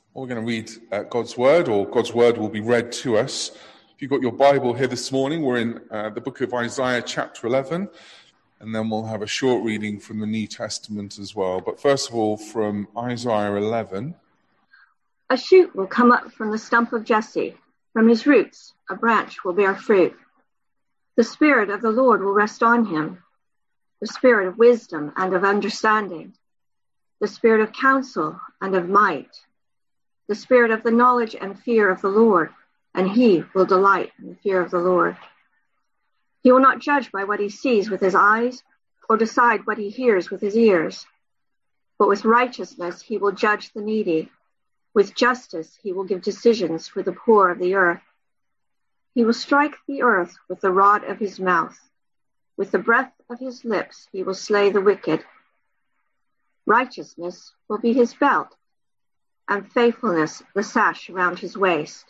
We're going to read God's Word, or God's Word will be read to us. If you've got your Bible here this morning, we're in the book of Isaiah chapter 11, and then we'll have a short reading from the New Testament as well. But first of all, from Isaiah 11. A shoot will come up from the stump of Jesse. From his roots, a branch will bear fruit. The Spirit of the Lord will rest on him, the Spirit of wisdom and of understanding, the Spirit of counsel and of might, the Spirit of the knowledge and fear of the Lord, and he will delight in the fear of the Lord. He will not judge by what he sees with his eyes, or decide what he hears with his ears. But with righteousness he will judge the needy. With justice he will give decisions for the poor of the earth. He will strike the earth with the rod of his mouth. With the breath of his lips he will slay the wicked. Righteousness will be his belt, and faithfulness the sash around his waist.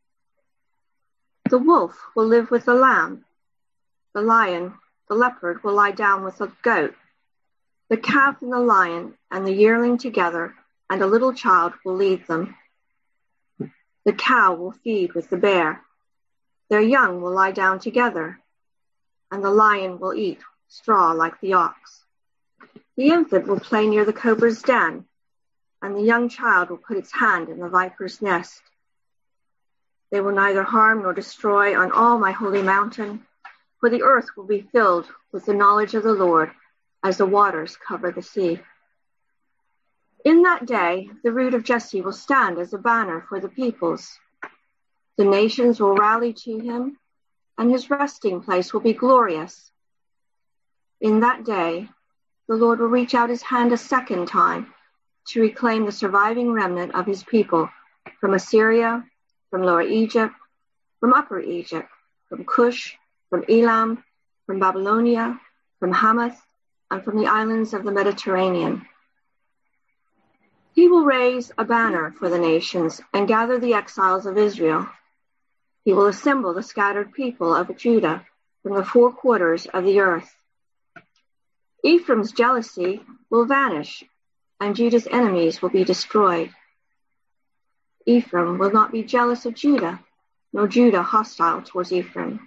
The wolf will live with the lamb. The lion, the leopard will lie down with the goat. The calf and the lion and the yearling together, and a little child will lead them. The cow will feed with the bear. Their young will lie down together, and the lion will eat straw like the ox. The infant will play near the cobra's den, and the young child will put its hand in the viper's nest. They will neither harm nor destroy on all my holy mountain, for the earth will be filled with the knowledge of the Lord as the waters cover the sea. In that day, the root of Jesse will stand as a banner for the peoples. The nations will rally to him, and his resting place will be glorious. In that day, the Lord will reach out his hand a second time to reclaim the surviving remnant of his people from Assyria, from Lower Egypt, from Upper Egypt, from Cush, from Elam, from Babylonia, from Hamath, and from the islands of the Mediterranean. He will raise a banner for the nations and gather the exiles of Israel. He will assemble the scattered people of Judah from the four quarters of the earth. Ephraim's jealousy will vanish, and Judah's enemies will be destroyed. Ephraim will not be jealous of Judah, nor Judah hostile towards Ephraim.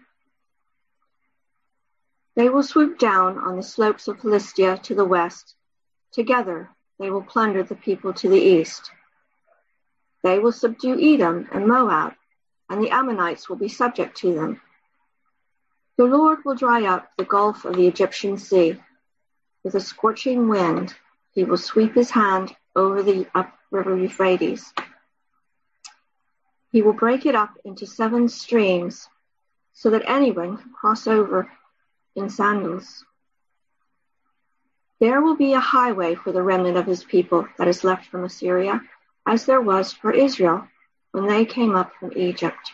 They will swoop down on the slopes of Philistia to the west. Together they will plunder the people to the east. They will subdue Edom and Moab, and the Ammonites will be subject to them. The Lord will dry up the gulf of the Egyptian sea. With a scorching wind, he will sweep his hand over the upriver Euphrates. He will break it up into 7 streams, so that anyone can cross over in sandals. There will be a highway for the remnant of his people that is left from Assyria, as there was for Israel when they came up from Egypt.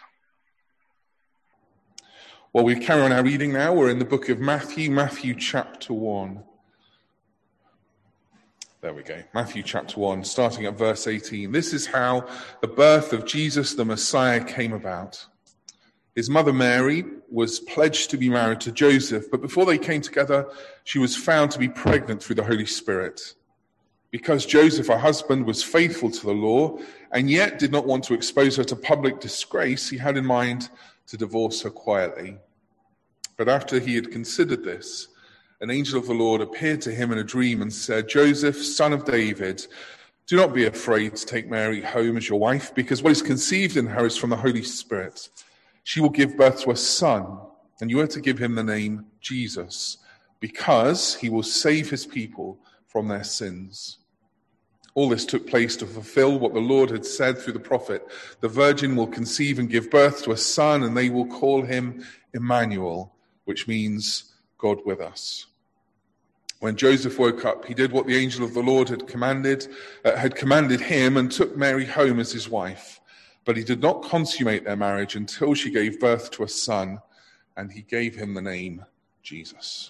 Well, we carry on our reading now. We're in the book of Matthew chapter 1. There we go. Matthew chapter 1, starting at verse 18. This is how the birth of Jesus the Messiah came about. His mother Mary was pledged to be married to Joseph, but before they came together, she was found to be pregnant through the Holy Spirit. Because Joseph, her husband, was faithful to the law and yet did not want to expose her to public disgrace, he had in mind to divorce her quietly. But after he had considered this, an angel of the Lord appeared to him in a dream and said, "Joseph, son of David, do not be afraid to take Mary home as your wife, because what is conceived in her is from the Holy Spirit. She will give birth to a son, and you are to give him the name Jesus, because he will save his people from their sins." All this took place to fulfill what the Lord had said through the prophet. The virgin will conceive and give birth to a son, and they will call him Emmanuel, which means God with us. When Joseph woke up, he did what the angel of the Lord had commanded him and took Mary home as his wife. But he did not consummate their marriage until she gave birth to a son, and he gave him the name Jesus.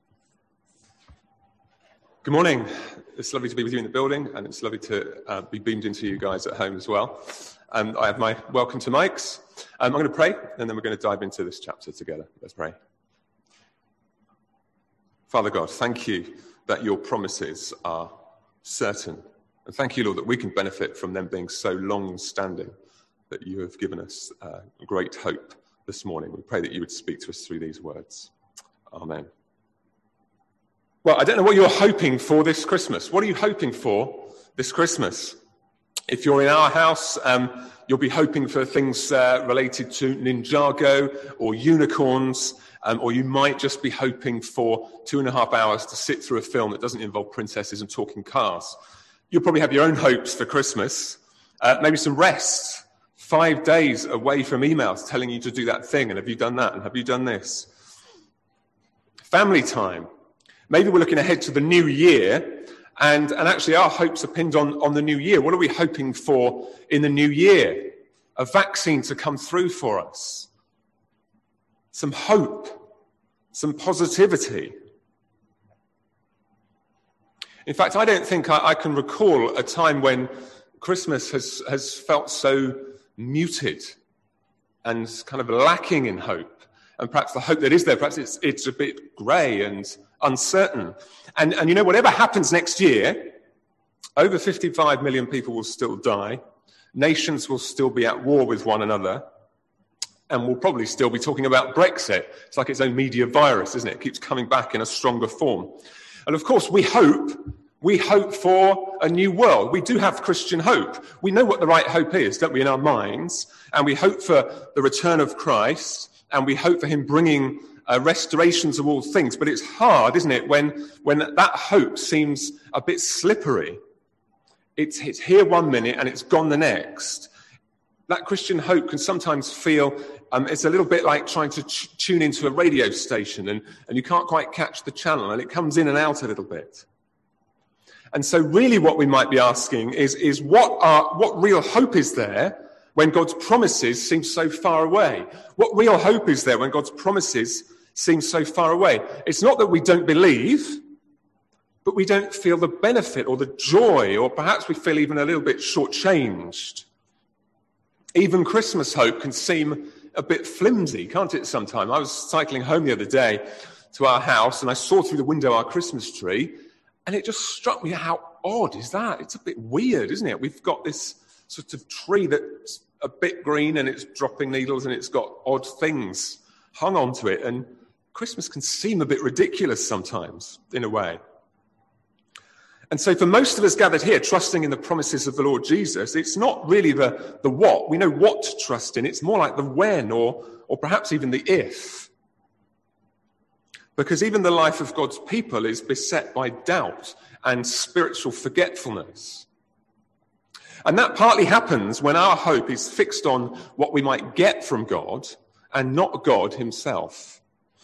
Good morning. It's lovely to be with you in the building, and it's lovely to be beamed into you guys at home as well. I have my welcome to mics. I'm going to pray, and then we're going to dive into this chapter together. Let's pray. Father God, thank you that your promises are certain And thank you, Lord, that we can benefit from them being so long-standing, that you have given us great hope this morning. We pray that you would speak to us through these words. Amen. Well, I don't know what you're hoping for this Christmas. What are you hoping for this Christmas? If you're in our house, you'll be hoping for things related to Ninjago or unicorns, or you might just be hoping for 2.5 hours to sit through a film that doesn't involve princesses and talking cars. You'll probably have your own hopes for Christmas, maybe some rest, 5 days away from emails telling you to do that thing, and have you done that, and have you done this? Family time. Maybe we're looking ahead to the new year, and actually our hopes are pinned on the new year. What are we hoping for in the new year? A vaccine to come through for us. Some hope. Some positivity. In fact, I don't think I can recall a time when Christmas has felt so muted and kind of lacking in hope. And perhaps the hope that is there, perhaps it's a bit grey and uncertain. And you know, whatever happens next year, over 55 million people will still die. Nations will still be at war with one another. And we'll probably still be talking about Brexit. It's like its own media virus, isn't it? It keeps coming back in a stronger form. And of course, we hope for a new world. We do have Christian hope. We know what the right hope is, don't we, in our minds? And we hope for the return of Christ. And we hope for him bringing restorations of all things. But it's hard, isn't it, when that hope seems a bit slippery. It's here one minute and it's gone the next. That Christian hope can sometimes feel, it's a little bit like trying to tune into a radio station and you can't quite catch the channel and it comes in and out a little bit. And so really what we might be asking is what real hope is there when God's promises seem so far away? What real hope is there when God's promises seem so far away? It's not that we don't believe, but we don't feel the benefit or the joy, or perhaps we feel even a little bit shortchanged. Even Christmas hope can seem a bit flimsy, can't it, sometimes? I was cycling home the other day to our house, and I saw through the window our Christmas tree, and it just struck me how odd is that? It's a bit weird, isn't it? We've got this sort of tree that's a bit green, and it's dropping needles, and it's got odd things hung onto it, and Christmas can seem a bit ridiculous sometimes, in a way. And so for most of us gathered here, trusting in the promises of the Lord Jesus, it's not really the what. We know what to trust in. It's more like the when or perhaps even the if. Because even the life of God's people is beset by doubt and spiritual forgetfulness. And that partly happens when our hope is fixed on what we might get from God and not God himself.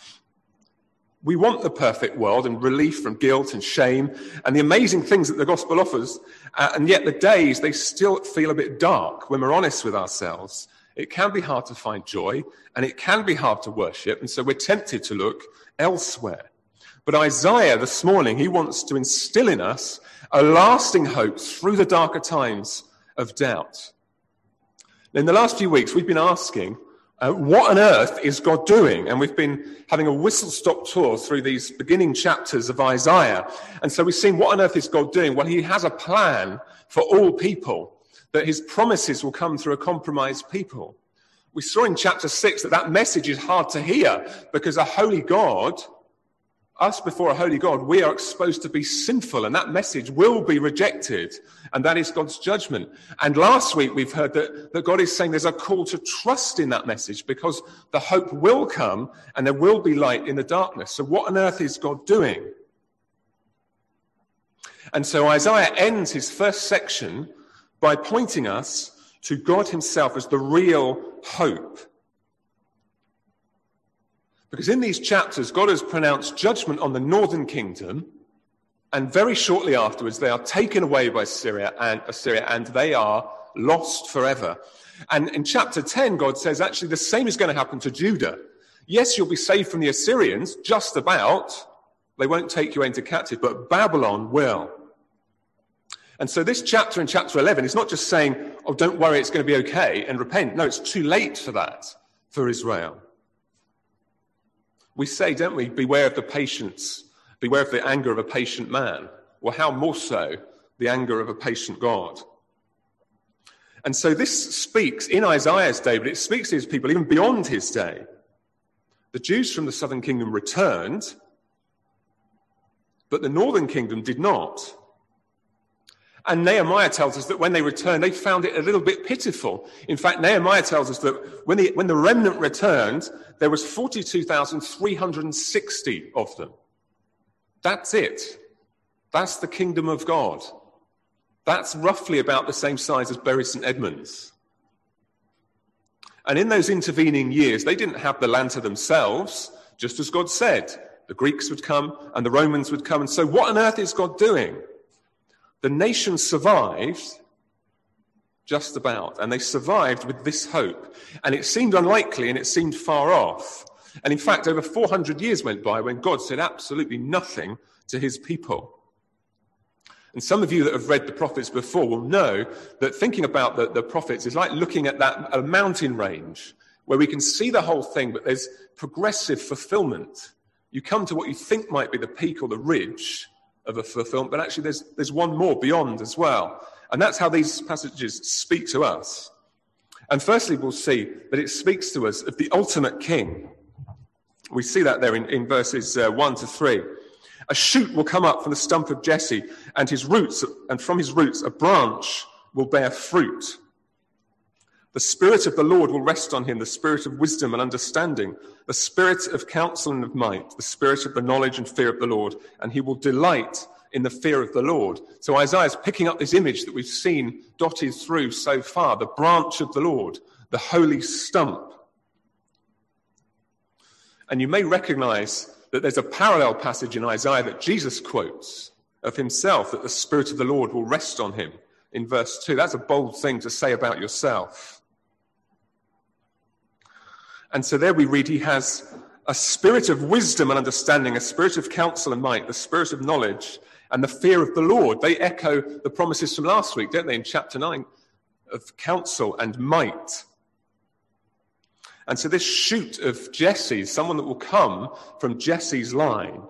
We want the perfect world and relief from guilt and shame and the amazing things that the gospel offers. And yet the days, they still feel a bit dark when we're honest with ourselves. It can be hard to find joy and it can be hard to worship. And so we're tempted to look elsewhere. But Isaiah this morning, he wants to instill in us a lasting hope through the darker times of doubt. In the last few weeks, we've been asking, what on earth is God doing? And we've been having a whistle-stop tour through these beginning chapters of Isaiah. And so we've seen, what on earth is God doing? Well, he has a plan for all people, that his promises will come through a compromised people. We saw in chapter 6 that message is hard to hear because a holy God, us before a holy God, we are exposed to be sinful, and that message will be rejected, and that is God's judgment. And last week we've heard that God is saying there's a call to trust in that message because the hope will come and there will be light in the darkness. So what on earth is God doing? And so Isaiah ends his first section by pointing us to God himself as the real hope. Because in these chapters, God has pronounced judgment on the northern kingdom, and very shortly afterwards, they are taken away by Assyria, and they are lost forever. And in chapter 10, God says, actually, the same is going to happen to Judah. Yes, you'll be saved from the Assyrians, just about. They won't take you into captivity, but Babylon will. And so this chapter in chapter 11 is not just saying, oh, don't worry, it's going to be okay, and repent. No, it's too late for that, for Israel. We say, don't we, beware of the patience, beware of the anger of a patient man. Well, how more so the anger of a patient God. And so this speaks, in Isaiah's day, but it speaks to his people even beyond his day. The Jews from the southern kingdom returned, but the northern kingdom did not. And Nehemiah tells us that when they returned, they found it a little bit pitiful. In fact, Nehemiah tells us that when the remnant returned, there was 42,360 of them. That's it. That's the kingdom of God. That's roughly about the same size as Bury St Edmunds. And in those intervening years, they didn't have the land to themselves, just as God said. The Greeks would come and the Romans would come. And so what on earth is God doing? The nation survived just about, and they survived with this hope. And it seemed unlikely and it seemed far off. And in fact, over 400 years went by when God said absolutely nothing to his people. And some of you that have read the prophets before will know that thinking about the prophets is like looking at a mountain range where we can see the whole thing, but there's progressive fulfillment. You come to what you think might be the peak or the ridge of a fulfillment, but actually there's one more beyond as well. And that's how these passages speak to us. And firstly, we'll see that it speaks to us of the ultimate king. We see that there in verses 1 to 3. A shoot will come up from the stump of Jesse, and from his roots a branch will bear fruit. The Spirit of the Lord will rest on him, the Spirit of wisdom and understanding, the Spirit of counsel and of might, the Spirit of the knowledge and fear of the Lord, and he will delight in the fear of the Lord. So Isaiah's picking up this image that we've seen dotted through so far, the branch of the Lord, the holy stump. And you may recognize that there's a parallel passage in Isaiah that Jesus quotes of himself, that the Spirit of the Lord will rest on him in verse 2. That's a bold thing to say about yourself. And so there we read he has a spirit of wisdom and understanding, a spirit of counsel and might, the spirit of knowledge and the fear of the Lord. They echo the promises from last week, don't they, in chapter 9, of counsel and might. And so this shoot of Jesse, someone that will come from Jesse's line,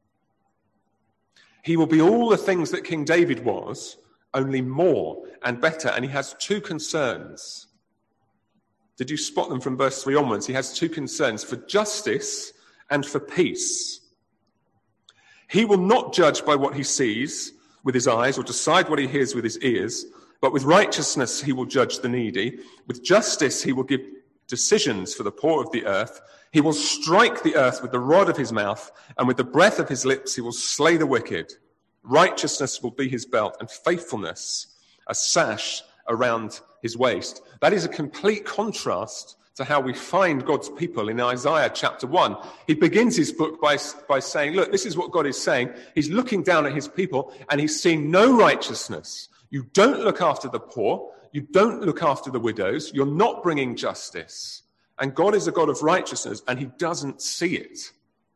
he will be all the things that King David was, only more and better. And he has two concerns. Did you spot them from verse 3 onwards? He has two concerns, for justice and for peace. He will not judge by what he sees with his eyes or decide what he hears with his ears, but with righteousness he will judge the needy. With justice he will give decisions for the poor of the earth. He will strike the earth with the rod of his mouth, and with the breath of his lips he will slay the wicked. Righteousness will be his belt, and faithfulness a sash around his waist. That is a complete contrast to how we find God's people in Isaiah chapter 1. He begins his book by saying, look, this is what God is saying. He's looking down at his people and he's seeing no righteousness. You don't look after the poor. You don't look after the widows. You're not bringing justice. And God is a God of righteousness and he doesn't see it.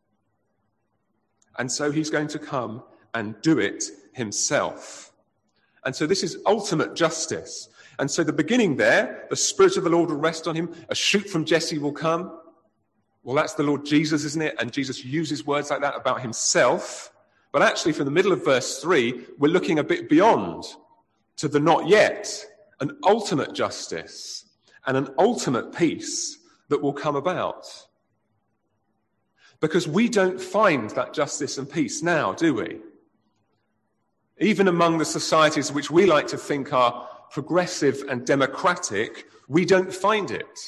And so he's going to come and do it himself. And so this is ultimate justice. And so the beginning there, the Spirit of the Lord will rest on him. A shoot from Jesse will come. Well, that's the Lord Jesus, isn't it? And Jesus uses words like that about himself. But actually, from the middle of verse 3, we're looking a bit beyond to the not yet, an ultimate justice and an ultimate peace that will come about. Because we don't find that justice and peace now, do we? Even among the societies which we like to think are progressive and democratic, we don't find it.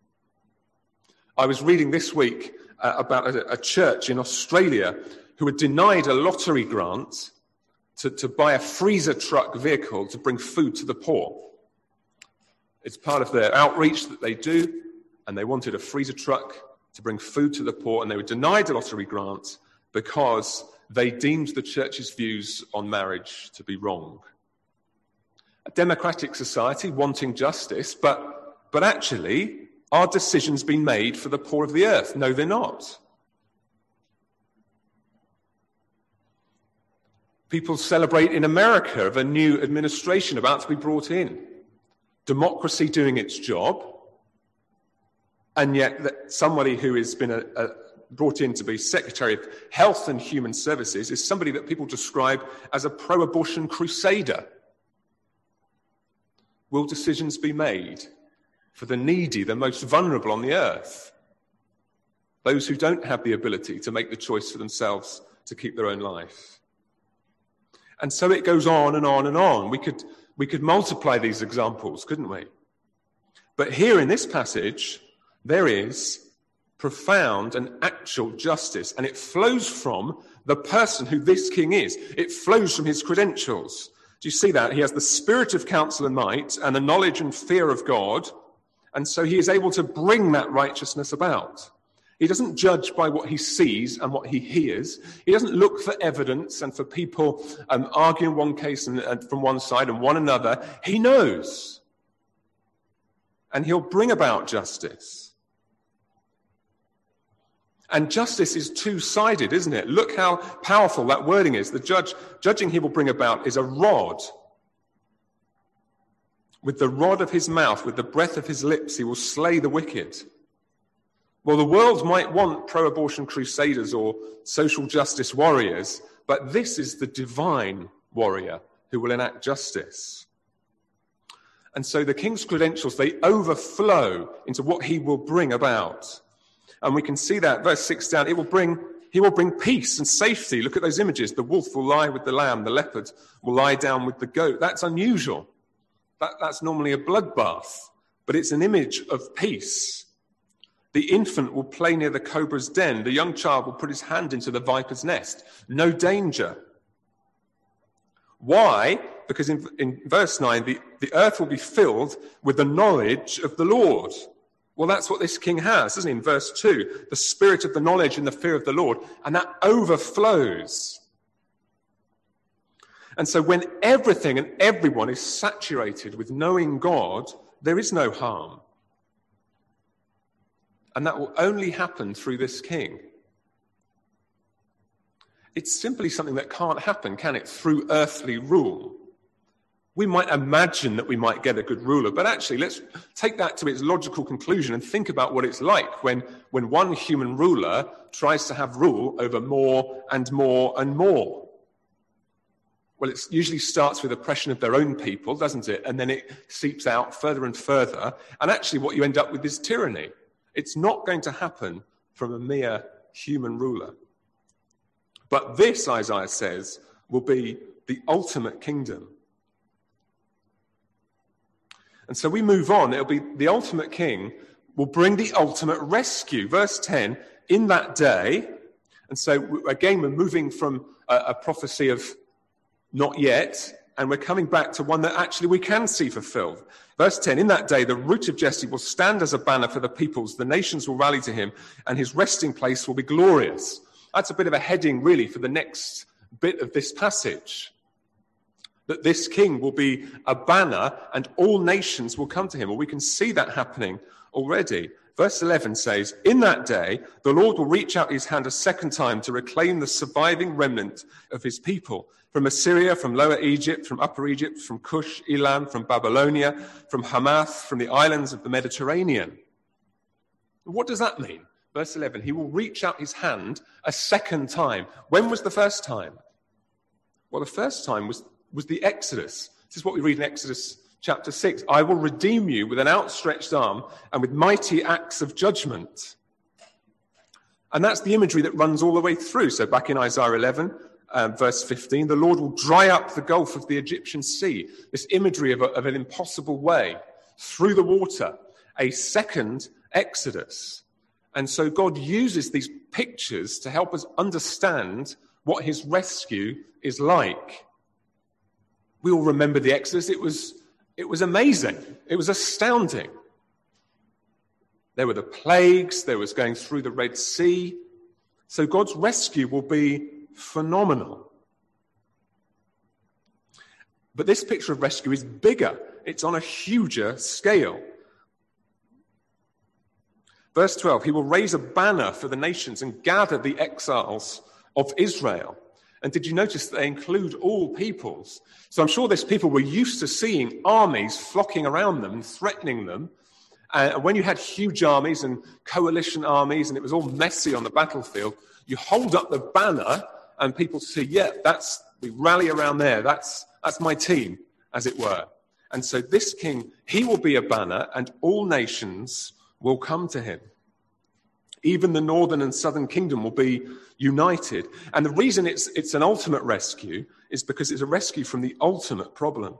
I was reading this week about a church in Australia who had denied a lottery grant to buy a freezer truck vehicle to bring food to the poor. It's part of their outreach that they do, and they wanted a freezer truck to bring food to the poor, and they were denied a lottery grant because they deemed the church's views on marriage to be wrong. A democratic society wanting justice, but actually, are decisions being made for the poor of the earth? No, they're not. People celebrate in America of a new administration about to be brought in. Democracy doing its job, and yet somebody who has been brought in to be Secretary of Health and Human Services, is somebody that people describe as a pro-abortion crusader. Will decisions be made for the needy, the most vulnerable on the earth? Those who don't have the ability to make the choice for themselves to keep their own life. And so it goes on and on and on. We could multiply these examples, couldn't we? But here in this passage, there is profound and actual justice, and it flows from the person who this king is. It flows from his credentials. Do you see that? He has the spirit of counsel and might and the knowledge and fear of God, and so he is able to bring that righteousness about. He doesn't judge by what he sees and what he hears. He doesn't look for evidence and for people arguing one case and from one side and one another. He knows. And he'll bring about justice. And justice is two-sided, isn't it? Look how powerful that wording is. The judging he will bring about is a rod. With the rod of his mouth, with the breath of his lips, he will slay the wicked. Well, the world might want pro-abortion crusaders or social justice warriors, but this is the divine warrior who will enact justice. And so the king's credentials, they overflow into what he will bring about. And we can see that, verse 6 down, he will bring peace and safety. Look at those images. The wolf will lie with the lamb, the leopard will lie down with the goat. That's unusual. That's normally a bloodbath, but it's an image of peace. The infant will play near the cobra's den. The young child will put his hand into the viper's nest. No danger. Why? Because in verse 9, the earth will be filled with the knowledge of the Lord. Well, that's what this king has, isn't he? In verse 2, the spirit of the knowledge and the fear of the Lord, and that overflows. And so when everything and everyone is saturated with knowing God, there is no harm. And that will only happen through this king. It's simply something that can't happen, can it, through earthly rule? We might imagine that we might get a good ruler, but actually let's take that to its logical conclusion and think about what it's like when one human ruler tries to have rule over more and more and more. Well, it usually starts with oppression of their own people, doesn't it? And then it seeps out further and further. And actually what you end up with is tyranny. It's not going to happen from a mere human ruler. But this, Isaiah says, will be the ultimate kingdom. And so we move on. It'll be the ultimate king will bring the ultimate rescue. Verse 10, in that day. And so again, we're moving from a prophecy of not yet, and we're coming back to one that actually we can see fulfilled. Verse 10, in that day, the root of Jesse will stand as a banner for the peoples. The nations will rally to him, and his resting place will be glorious. That's a bit of a heading, really, for the next bit of this passage. That this king will be a banner, and all nations will come to him. Well, we can see that happening already. Verse 11 says, in that day, the Lord will reach out his hand a second time to reclaim the surviving remnant of his people. From Assyria, from Lower Egypt, from Upper Egypt, from Cush, Elam, from Babylonia, from Hamath, from the islands of the Mediterranean. What does that mean? Verse 11, he will reach out his hand a second time. When was the first time? Well, the first time was the Exodus. This is what we read in Exodus chapter 6. I will redeem you with an outstretched arm and with mighty acts of judgment. And that's the imagery that runs all the way through. So back in Isaiah 11, verse 15, the Lord will dry up the gulf of the Egyptian sea. This imagery of an impossible way through the water, a second Exodus. And so God uses these pictures to help us understand what his rescue is like. We all remember the Exodus. It was amazing. It was astounding. There were the plagues. There was going through the Red Sea. So God's rescue will be phenomenal. But this picture of rescue is bigger. It's on a huger scale. Verse 12, he will raise a banner for the nations and gather the exiles of Israel. And did you notice that they include all peoples? So I'm sure these people were used to seeing armies flocking around them and threatening them. And when you had huge armies and coalition armies and it was all messy on the battlefield, you hold up the banner and people say, yeah, we rally around there. That's my team, as it were. And so this king, he will be a banner and all nations will come to him. Even the northern and southern kingdom will be united. And the reason it's an ultimate rescue is because it's a rescue from the ultimate problem.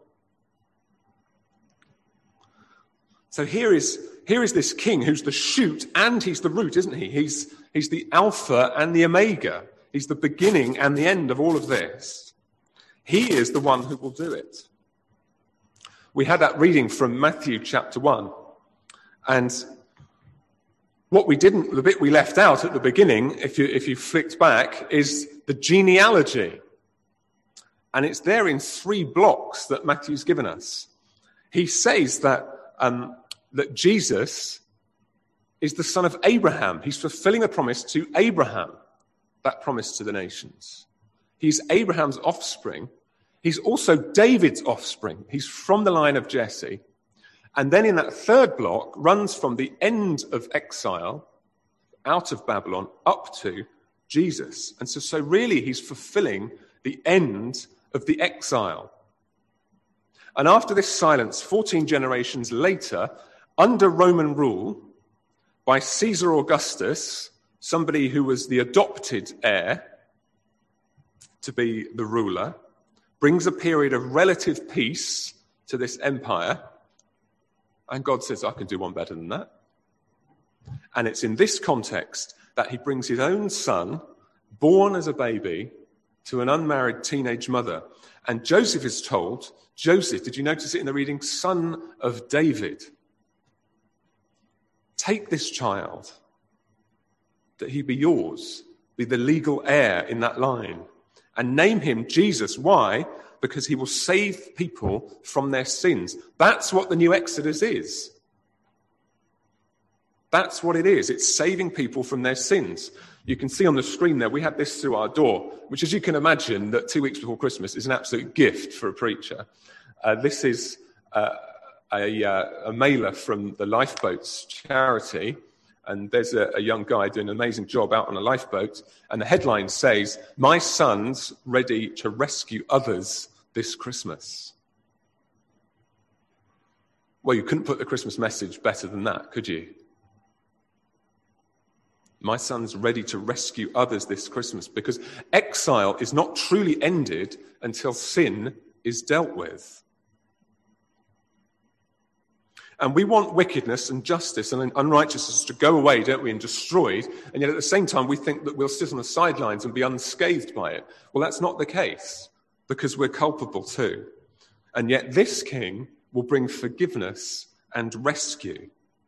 So here is this king who's the shoot and he's the root, isn't he? He's the Alpha and the Omega. He's the beginning and the end of all of this. He is the one who will do it. We had that reading from Matthew chapter 1. And the bit we left out at the beginning, if you flicked back, is the genealogy. And it's there in 3 blocks that Matthew's given us. He says that Jesus is the son of Abraham. He's fulfilling a promise to Abraham, that promise to the nations. He's Abraham's offspring. He's also David's offspring. He's from the line of Jesse. And then in that 3rd block, runs from the end of exile, out of Babylon, up to Jesus. And so really he's fulfilling the end of the exile. And after this silence, 14 generations later, under Roman rule, by Caesar Augustus, somebody who was the adopted heir to be the ruler, brings a period of relative peace to this empire. And God says, I can do one better than that. And it's in this context that he brings his own son, born as a baby, to an unmarried teenage mother. And Joseph is told, Joseph, did you notice it in the reading? Son of David. Take this child, that he be yours, be the legal heir in that line, and name him Jesus. Why? Because he will save people from their sins. That's what the new Exodus is. That's what it is. It's saving people from their sins. You can see on the screen there, we had this through our door, which, as you can imagine, that 2 weeks before Christmas is an absolute gift for a preacher. This is a mailer from the Lifeboats charity, and there's a young guy doing an amazing job out on a lifeboat, and the headline says, "My son's ready to rescue others this Christmas." Well, you couldn't put the Christmas message better than that, could you? My son's ready to rescue others this Christmas, because exile is not truly ended until sin is dealt with. And we want wickedness and justice and unrighteousness to go away, don't we, and destroyed. And yet at the same time, we think that we'll sit on the sidelines and be unscathed by it. Well, that's not the case, because we're culpable too. And yet this king will bring forgiveness and rescue.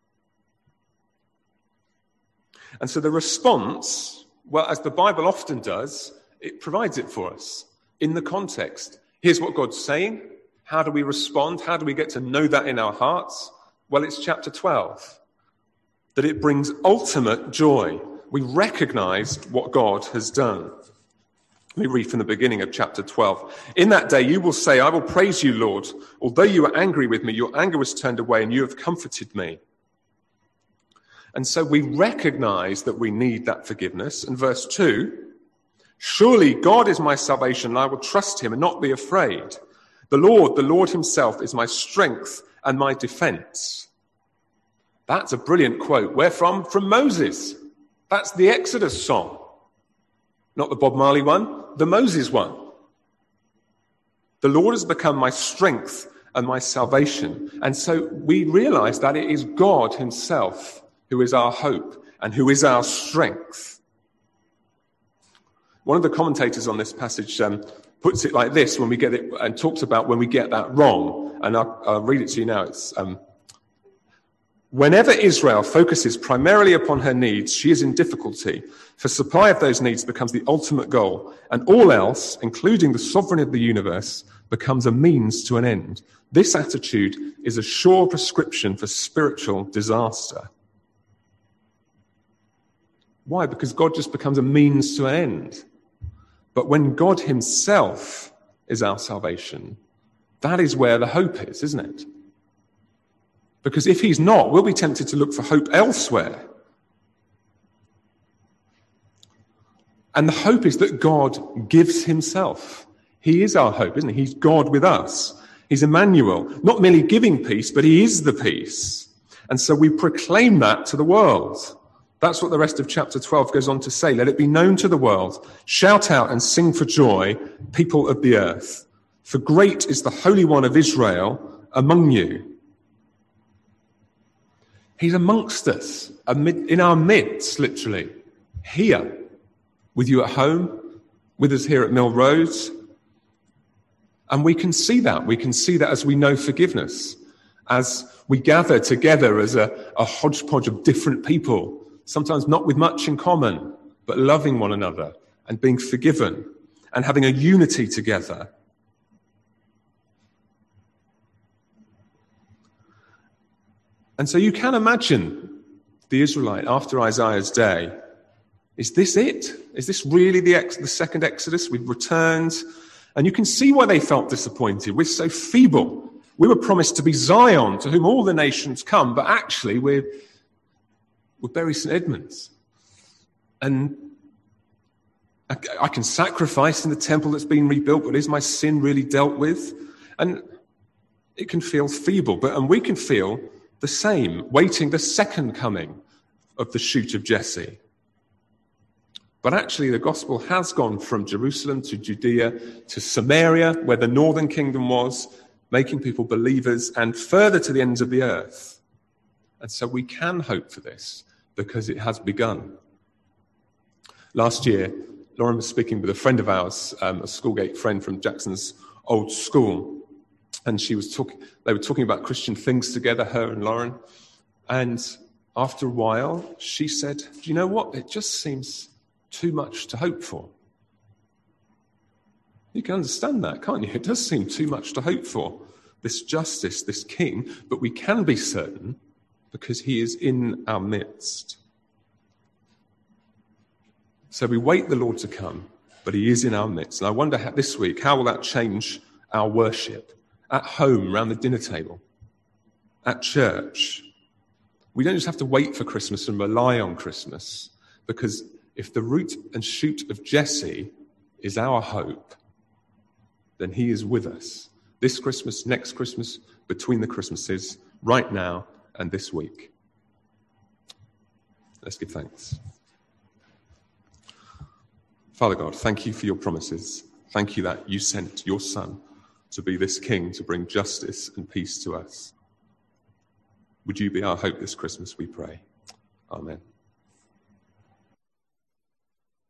And so the response, well, as the Bible often does, it provides it for us in the context. Here's what God's saying. How do we respond? How do we get to know that in our hearts? Well, it's chapter 12, that it brings ultimate joy. We recognize what God has done. Let me read from the beginning of chapter 12. In that day you will say, I will praise you, Lord. Although you were angry with me, your anger was turned away and you have comforted me. And so we recognize that we need that forgiveness. And verse 2, surely God is my salvation, and I will trust him and not be afraid. The Lord himself is my strength and my defense. That's a brilliant quote. Where from? From Moses. That's the Exodus song. Not the Bob Marley one, the Moses one. The Lord has become my strength and my salvation. And so we realize that it is God himself who is our hope and who is our strength. One of the commentators on this passage puts it like this when we get it, and talks about when we get that wrong. And I'll read it to you now. It's whenever Israel focuses primarily upon her needs, she is in difficulty, for supply of those needs becomes the ultimate goal, and all else, including the sovereignty of the universe, becomes a means to an end. This attitude is a sure prescription for spiritual disaster. Why? Because God just becomes a means to an end. But when God himself is our salvation, that is where the hope is, isn't it? Because if he's not, we'll be tempted to look for hope elsewhere. And the hope is that God gives himself. He is our hope, isn't he? He's God with us. He's Emmanuel, not merely giving peace, but he is the peace. And so we proclaim that to the world. That's what the rest of chapter 12 goes on to say. Let it be known to the world. Shout out and sing for joy, people of the earth. For great is the Holy One of Israel among you. He's amongst us, in our midst, literally, here, with you at home, with us here at Mill Road. And we can see that. We can see that as we know forgiveness, as we gather together as a hodgepodge of different people, sometimes not with much in common, but loving one another and being forgiven and having a unity together. And so you can imagine the Israelite after Isaiah's day. Is this it? Is this really the second Exodus? We've returned. And you can see why they felt disappointed. We're so feeble. We were promised to be Zion, to whom all the nations come, but actually we're Bury St. Edmunds. And I can sacrifice in the temple that's been rebuilt, but is my sin really dealt with? And it can feel feeble, and we can feel the same, waiting the second coming of the shoot of Jesse. But actually the gospel has gone from Jerusalem to Judea to Samaria, where the northern kingdom was, making people believers, and further to the ends of the earth. And so we can hope for this because it has begun. Last year, Lauren was speaking with a friend of ours, a Schoolgate friend from Jackson's old school, and they were talking about Christian things together, her and Lauren. And after a while, she said, "Do you know what? It just seems too much to hope for." You can understand that, can't you? It does seem too much to hope for, this justice, this king, but we can be certain because he is in our midst. So we wait the Lord to come, but he is in our midst. And I wonder this week, how will that change our worship? At home, around the dinner table, at church. We don't just have to wait for Christmas and rely on Christmas, because if the root and shoot of Jesse is our hope, then he is with us. This Christmas, next Christmas, between the Christmases, right now and this week. Let's give thanks. Father God, thank you for your promises. Thank you that you sent your Son to be this King, to bring justice and peace to us. Would you be our hope this Christmas, we pray. Amen.